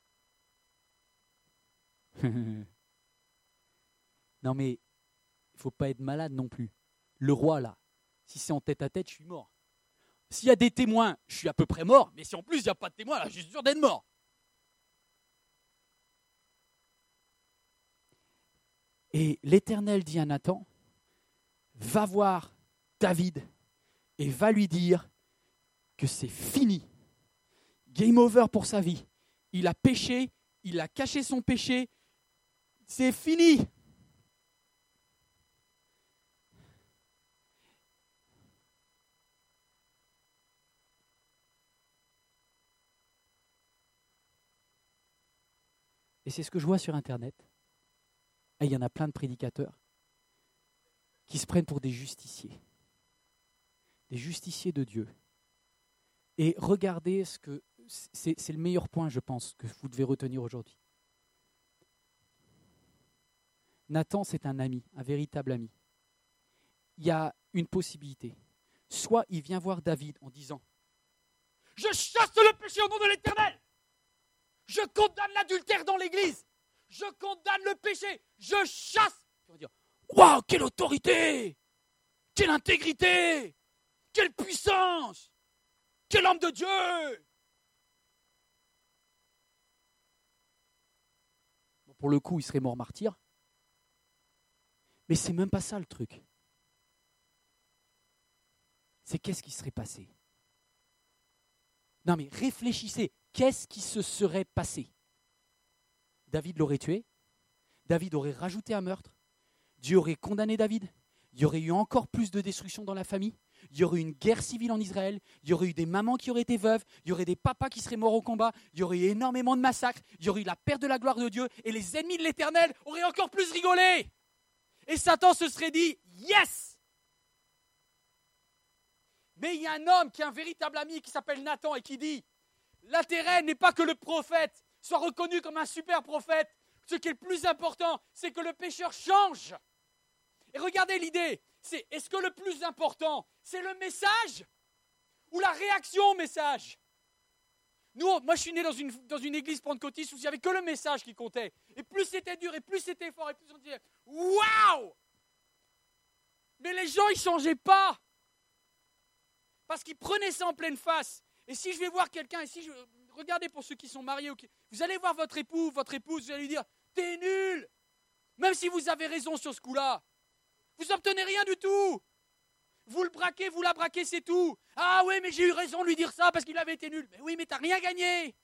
Non mais, il ne faut pas être malade non plus. Le roi là, si c'est en tête à tête, je suis mort. S'il y a des témoins, je suis à peu près mort, mais si en plus il n'y a pas de témoins, là, je suis sûr d'être mort. Et l'Éternel dit à Nathan, va voir David et va lui dire que c'est fini. Game over pour sa vie. Il a péché, il a caché son péché. C'est fini. Et c'est ce que je vois sur Internet. Et il y en a plein de prédicateurs qui se prennent pour des justiciers de Dieu. Et regardez ce que c'est le meilleur point, je pense, que vous devez retenir aujourd'hui. Nathan, c'est un ami, un véritable ami. Il y a une possibilité. Soit il vient voir David en disant « Je chasse le péché au nom de l'Éternel. Je condamne l'adultère dans l'Église. Je condamne le péché. Je chasse. » On va dire « Waouh, quelle autorité! Quelle intégrité! Quelle puissance! Quel homme de Dieu !» Bon, pour le coup, il serait mort martyr. Mais c'est même pas ça le truc. C'est qu'est-ce qui serait passé? Non mais réfléchissez, qu'est-ce qui se serait passé? David l'aurait tué, David aurait rajouté un meurtre, Dieu aurait condamné David, il y aurait eu encore plus de destruction dans la famille, il y aurait eu une guerre civile en Israël, il y aurait eu des mamans qui auraient été veuves, il y aurait des papas qui seraient morts au combat, il y aurait eu énormément de massacres, il y aurait eu la perte de la gloire de Dieu, et les ennemis de l'Éternel auraient encore plus rigolé. Et Satan se serait dit « Yes !» Mais il y a un homme qui est un véritable ami qui s'appelle Nathan et qui dit « L'intérêt n'est pas que le prophète soit reconnu comme un super prophète. Ce qui est le plus important, c'est que le pécheur change. » Et regardez l'idée, c'est est-ce que le plus important, c'est le message ou la réaction au message? Moi je suis né dans une église pentecôtiste où il n'y avait que le message qui comptait. Et plus c'était dur, et plus c'était fort, et plus on disait « Waouh !» Mais les gens, ils ne changeaient pas. Parce qu'ils prenaient ça en pleine face. Et si je vais voir quelqu'un, regardez pour ceux qui sont mariés, vous allez voir votre époux, votre épouse, vous allez lui dire « T'es nul !» Même si vous avez raison sur ce coup-là. Vous n'obtenez rien du tout. Vous le braquez, vous la braquez, c'est tout. Ah oui, mais j'ai eu raison de lui dire ça parce qu'il avait été nul. Mais oui, mais t'as rien gagné.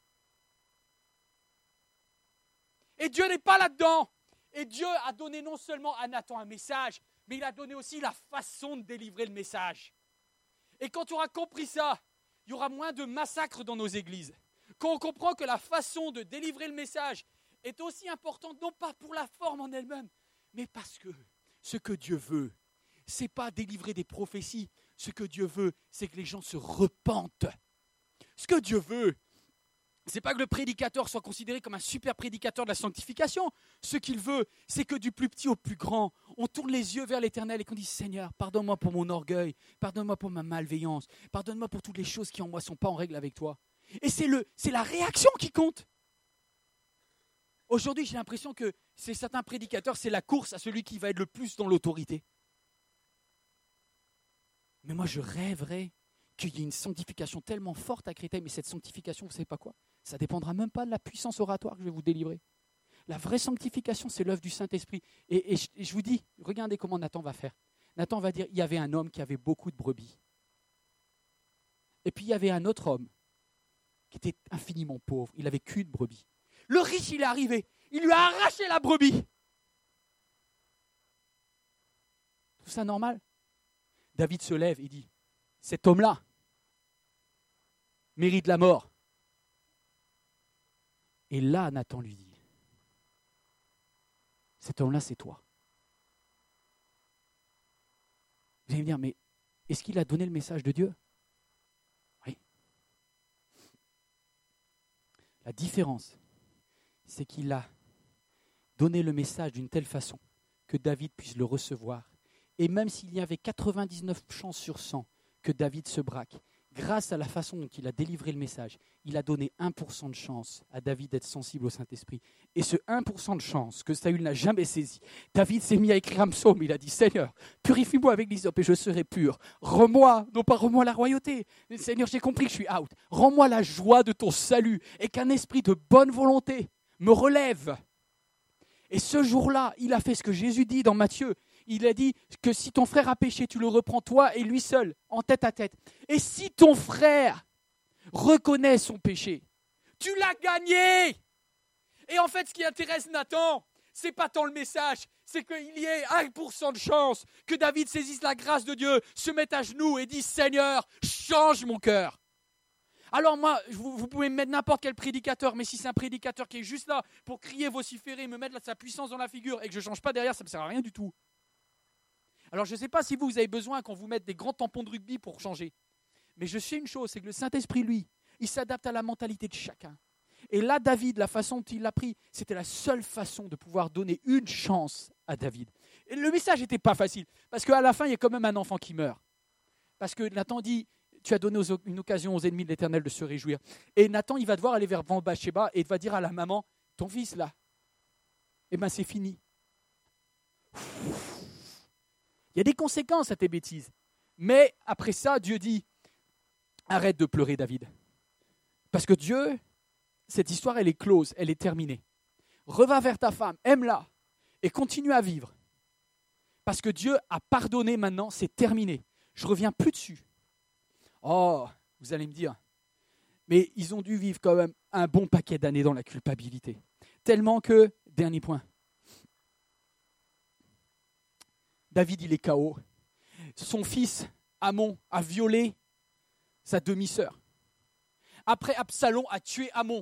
Et Dieu n'est pas là-dedans. Et Dieu a donné non seulement à Nathan un message, mais il a donné aussi la façon de délivrer le message. Et quand on aura compris ça, il y aura moins de massacres dans nos églises. Quand on comprend que la façon de délivrer le message est aussi importante, non pas pour la forme en elle-même, mais parce que ce que Dieu veut, ce n'est pas délivrer des prophéties. Ce que Dieu veut, c'est que les gens se repentent. Ce que Dieu veut, ce n'est pas que le prédicateur soit considéré comme un super prédicateur de la sanctification. Ce qu'il veut, c'est que du plus petit au plus grand, on tourne les yeux vers l'Éternel et qu'on dise « Seigneur, pardonne-moi pour mon orgueil, pardonne-moi pour ma malveillance, pardonne-moi pour toutes les choses qui en moi ne sont pas en règle avec toi. » Et c'est la réaction qui compte. Aujourd'hui, j'ai l'impression que certains prédicateurs, c'est la course à celui qui va être le plus dans l'autorité. Mais moi, je rêverais qu'il y ait une sanctification tellement forte à Créteil, mais cette sanctification, vous ne savez pas quoi? Ça ne dépendra même pas de la puissance oratoire que je vais vous délivrer. La vraie sanctification, c'est l'œuvre du Saint-Esprit. Et je vous dis, regardez comment Nathan va faire. Nathan va dire, il y avait un homme qui avait beaucoup de brebis. Et puis il y avait un autre homme qui était infiniment pauvre. Il n'avait qu'une brebis. Le riche, il est arrivé. Il lui a arraché la brebis. Tout ça normal? David se lève et dit, cet homme-là mérite la mort. Et là, Nathan lui dit, cet homme-là, c'est toi. Vous allez me dire, mais est-ce qu'il a donné le message de Dieu? Oui. La différence, c'est qu'il a donné le message d'une telle façon que David puisse le recevoir. Et même s'il y avait 99 chances sur 100 que David se braque, grâce à la façon dont il a délivré le message, il a donné 1% de chance à David d'être sensible au Saint-Esprit. Et ce 1% de chance que Saül n'a jamais saisi, David s'est mis à écrire un psaume. Il a dit, Seigneur, purifie-moi avec l'hysope et je serai pur. Rends-moi, non pas rends-moi la royauté. Mais Seigneur, j'ai compris que je suis out. Rends-moi la joie de ton salut et qu'un esprit de bonne volonté me relève. Et ce jour-là, il a fait ce que Jésus dit dans Matthieu. Il a dit que si ton frère a péché, tu le reprends toi et lui seul, en tête à tête. Et si ton frère reconnaît son péché, tu l'as gagné. Et en fait, ce qui intéresse Nathan, c'est pas tant le message, c'est qu'il y ait 1% de chance que David saisisse la grâce de Dieu, se mette à genoux et dise « Seigneur, change mon cœur ». Alors moi, vous pouvez me mettre n'importe quel prédicateur, mais si c'est un prédicateur qui est juste là pour crier, vociférer, me mettre sa puissance dans la figure et que je ne change pas derrière, ça ne me sert à rien du tout. Alors je ne sais pas si vous avez besoin qu'on vous mette des grands tampons de rugby pour changer. Mais je sais une chose, c'est que le Saint-Esprit, lui, il s'adapte à la mentalité de chacun. Et là, David, la façon dont il l'a pris, c'était la seule façon de pouvoir donner une chance à David. Et le message n'était pas facile, parce qu'à la fin, il y a quand même un enfant qui meurt. Parce que Nathan dit, tu as donné une occasion aux ennemis de l'Éternel de se réjouir. Et Nathan, il va devoir aller vers Bathsheba et il va dire à la maman, ton fils là, eh bien c'est fini. Il y a des conséquences à tes bêtises. Mais après ça, Dieu dit, arrête de pleurer David. Parce que Dieu, cette histoire, elle est close, elle est terminée. Reviens vers ta femme, aime-la et continue à vivre. Parce que Dieu a pardonné maintenant, c'est terminé. Je ne reviens plus dessus. Oh, vous allez me dire, mais ils ont dû vivre quand même un bon paquet d'années dans la culpabilité. Tellement que, dernier point, David, il est KO. Son fils, Amon, a violé sa demi-sœur. Après, Absalom a tué Amon,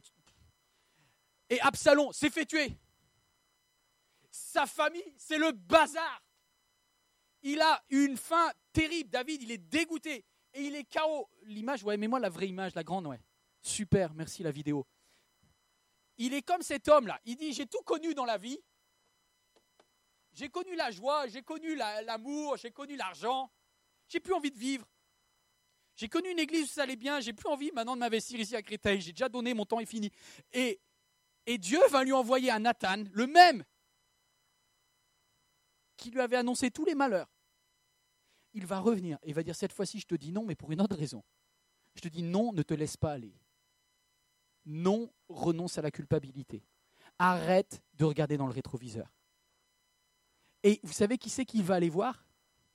et Absalom s'est fait tuer. Sa famille, c'est le bazar. Il a une fin terrible. David, il est dégoûté. Et il est KO. L'image, ouais, mets-moi la vraie image, la grande, ouais. Super, merci la vidéo. Il est comme cet homme-là. Il dit, j'ai tout connu dans la vie. J'ai connu la joie, j'ai connu l'amour, j'ai connu l'argent. J'ai plus envie de vivre. J'ai connu une église où ça allait bien. J'ai plus envie maintenant de m'investir ici à Créteil. J'ai déjà donné, mon temps est fini. Et Dieu va lui envoyer un Nathan, le même, qui lui avait annoncé tous les malheurs. Il va revenir et il va dire, cette fois-ci, je te dis non, mais pour une autre raison. Je te dis non, ne te laisse pas aller. Non, renonce à la culpabilité. Arrête de regarder dans le rétroviseur. Et vous savez qui c'est qu'il va aller voir?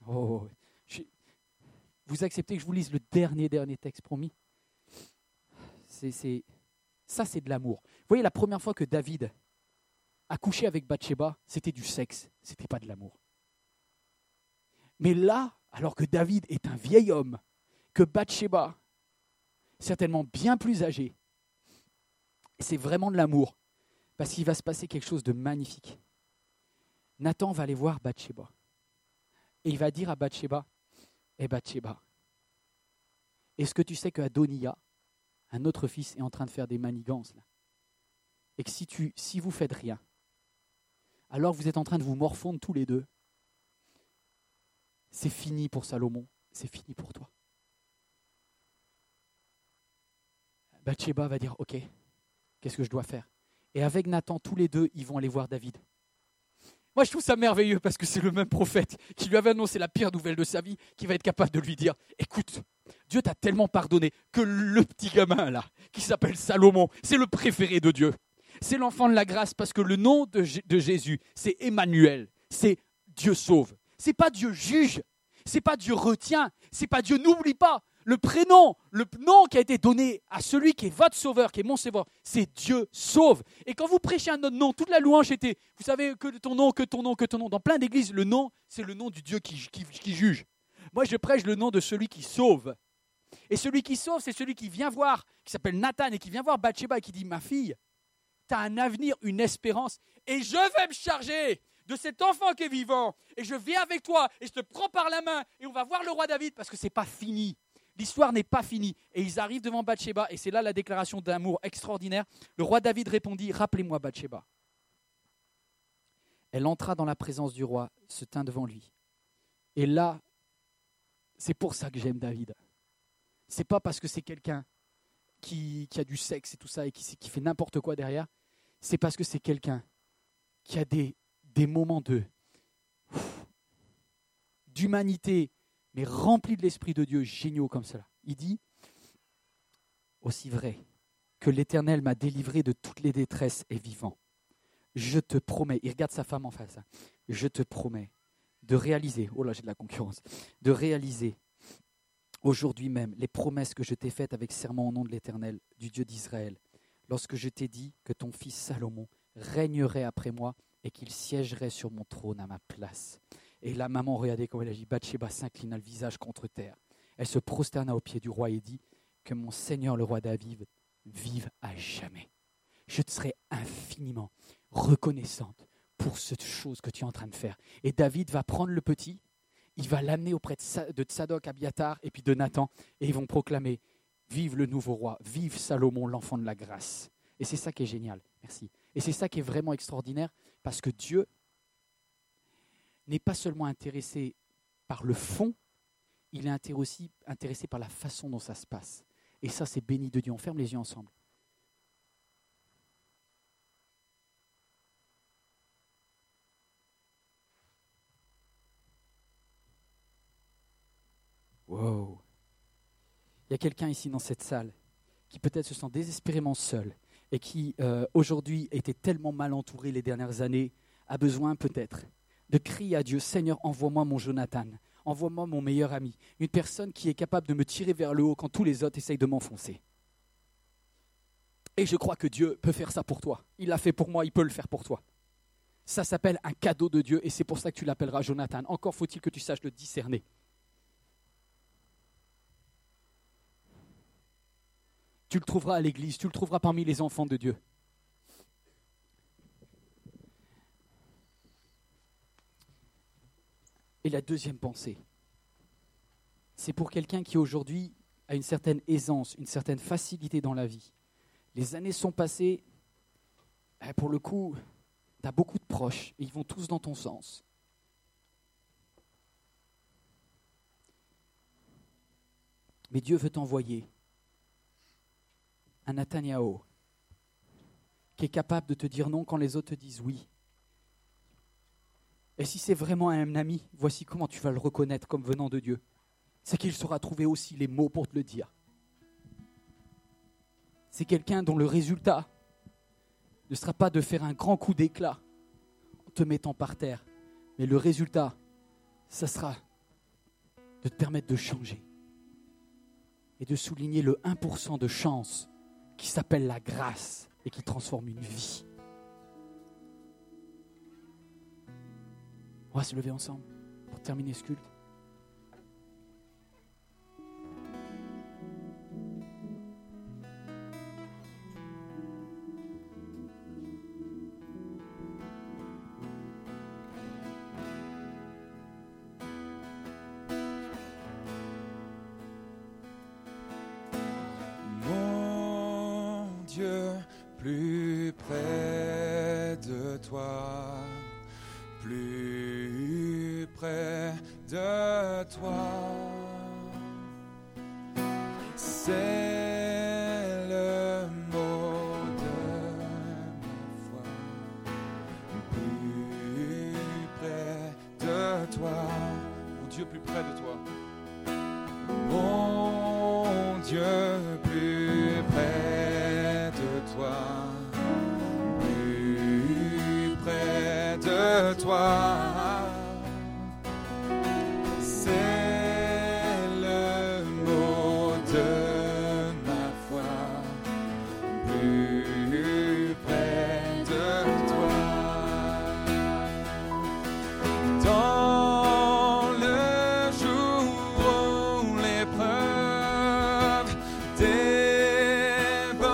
Vous acceptez que je vous lise le dernier texte, promis? Ça, c'est de l'amour. Vous voyez, la première fois que David a couché avec Bathsheba, c'était du sexe, c'était pas de l'amour. Mais là, alors que David est un vieil homme, que Bathsheba, certainement bien plus âgée, c'est vraiment de l'amour, parce qu'il va se passer quelque chose de magnifique. Nathan va aller voir Bathsheba. Et il va dire à Bathsheba, Bathsheba, est-ce que tu sais qu'Adonia, un autre fils, est en train de faire des manigances là? Et que si vous faites rien, alors vous êtes en train de vous morfondre tous les deux, c'est fini pour Salomon, c'est fini pour toi. Bathsheba va dire, ok, qu'est-ce que je dois faire? Et avec Nathan, tous les deux, ils vont aller voir David. Moi, je trouve ça merveilleux parce que c'est le même prophète qui lui avait annoncé la pire nouvelle de sa vie, qui va être capable de lui dire, écoute, Dieu t'a tellement pardonné que le petit gamin là, qui s'appelle Salomon, c'est le préféré de Dieu. C'est l'enfant de la grâce parce que le nom de Jésus, c'est Emmanuel, c'est Dieu sauve. C'est pas Dieu juge, c'est pas Dieu retient, c'est pas Dieu n'oublie pas. Le prénom, le nom qui a été donné à celui qui est votre sauveur, qui est mon sauveur, c'est Dieu sauve. Et quand vous prêchez un autre nom, toute la louange était, vous savez, que ton nom, que ton nom, que ton nom. Dans plein d'églises, le nom, c'est le nom du Dieu qui juge. Moi, je prêche le nom de celui qui sauve. Et celui qui sauve, c'est celui qui vient voir, qui s'appelle Nathan, et qui vient voir Bathsheba et qui dit, ma fille, tu as un avenir, une espérance, et je vais me charger de cet enfant qui est vivant, et je viens avec toi, et je te prends par la main, et on va voir le roi David, parce que ce n'est pas fini. L'histoire n'est pas finie. Et ils arrivent devant Bathsheba, et c'est là la déclaration d'amour extraordinaire. Le roi David répondit, rappelez-moi Bathsheba. Elle entra dans la présence du roi, se tint devant lui. Et là, c'est pour ça que j'aime David. C'est pas parce que c'est quelqu'un qui a du sexe et tout ça, et qui fait n'importe quoi derrière. C'est parce que c'est quelqu'un qui a des moments d'humanité, mais rempli de l'Esprit de Dieu, géniaux comme cela. Il dit, aussi vrai que l'Éternel m'a délivré de toutes les détresses est vivant. Je te promets, il regarde sa femme en face, je te promets de réaliser, oh là j'ai de la concurrence, de réaliser aujourd'hui même les promesses que je t'ai faites avec serment au nom de l'Éternel, du Dieu d'Israël, lorsque je t'ai dit que ton fils Salomon régnerait après moi et qu'il siégerait sur mon trône à ma place. Et la maman, regardez comment elle agit. Bathsheba s'inclina le visage contre terre. Elle se prosterna aux pieds du roi et dit, que mon Seigneur le roi David vive à jamais. Je te serai infiniment reconnaissante pour cette chose que tu es en train de faire. Et David va prendre le petit, il va l'amener auprès de Tsadok, Abiatar et puis de Nathan, et ils vont proclamer, vive le nouveau roi, vive Salomon, l'enfant de la grâce. Et c'est ça qui est génial, merci. Et c'est ça qui est vraiment extraordinaire, parce que Dieu n'est pas seulement intéressé par le fond, il est aussi intéressé par la façon dont ça se passe. Et ça, c'est béni de Dieu. On ferme les yeux ensemble. Wow. Il y a quelqu'un ici dans cette salle qui peut-être se sent désespérément seul et qui aujourd'hui était tellement mal entouré les dernières années, a besoin peut-être de crier à Dieu, Seigneur, envoie-moi mon Jonathan, envoie-moi mon meilleur ami, une personne qui est capable de me tirer vers le haut quand tous les autres essayent de m'enfoncer. Et je crois que Dieu peut faire ça pour toi. Il l'a fait pour moi, il peut le faire pour toi. Ça s'appelle un cadeau de Dieu et c'est pour ça que tu l'appelleras Jonathan. Encore faut-il que tu saches le discerner. Tu le trouveras à l'église, tu le trouveras parmi les enfants de Dieu. Et la deuxième pensée, c'est pour quelqu'un qui aujourd'hui a une certaine aisance, une certaine facilité dans la vie. Les années sont passées, pour le coup, tu as beaucoup de proches et ils vont tous dans ton sens. Mais Dieu veut t'envoyer un Nathanaël qui est capable de te dire non quand les autres te disent oui. Et si c'est vraiment un ami, voici comment tu vas le reconnaître comme venant de Dieu. C'est qu'il saura trouver aussi les mots pour te le dire. C'est quelqu'un dont le résultat ne sera pas de faire un grand coup d'éclat en te mettant par terre, mais le résultat, ça sera de te permettre de changer et de souligner le 1% de chance qui s'appelle la grâce et qui transforme une vie. On va se lever ensemble pour terminer ce culte. Mon Dieu, plus près de toi, plus près de toi, c'est le mot de ma foi. Plus près de toi. Mon Dieu, plus près de toi. Plus près de toi. C'est le mot de ma foi. Plus près de toi. Dans le jour où l'épreuve déborde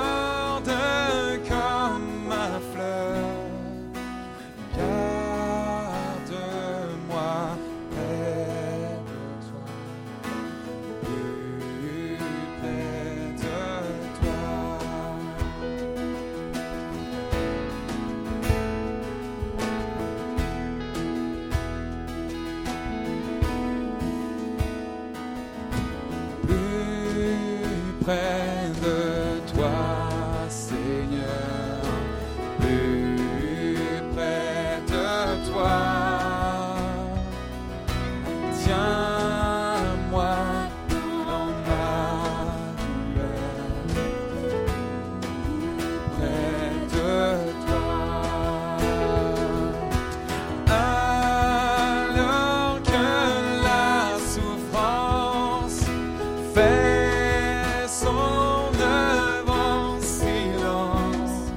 comme un fleuve, garde-moi près de toi, plus près de toi. Plus près de toi, Seigneur, plus près de toi. Tiens-moi dans ma douleur, près de toi. Alors que la souffrance fait son œuvre en silence,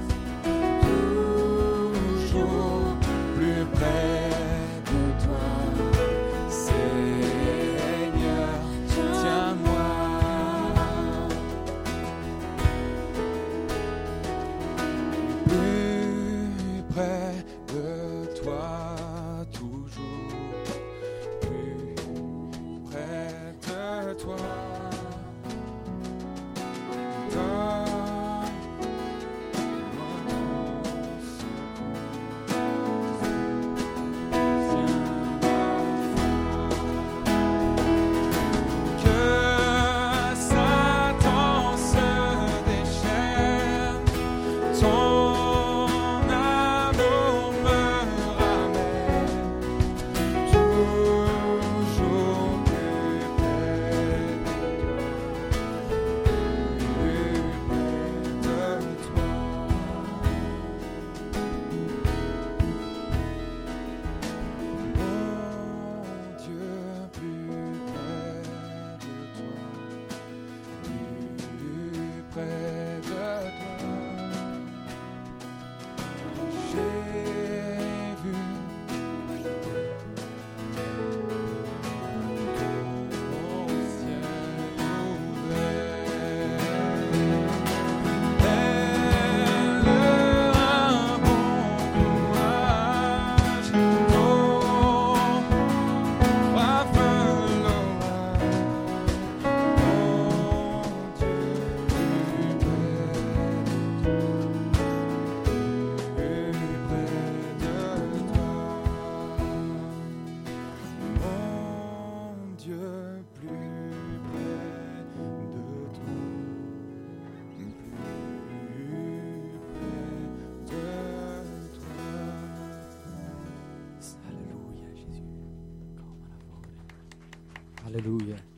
toujours plus près de toi, Seigneur, tiens-moi. Plus près de toi, toujours plus près de toi. Que Satan se déchaîne, ton amour me ramène toujours plus près de toi. Mon Dieu, plus près de toi, plus près de toi. J'ai vu ton ciel ouvert. Elle un bon courage, nos braves l'orage. Mon Dieu, plus près de toi, plus près de toi. Mon Dieu, plus près de toi, plus près de toi. Alléluia, Jésus. Alléluia.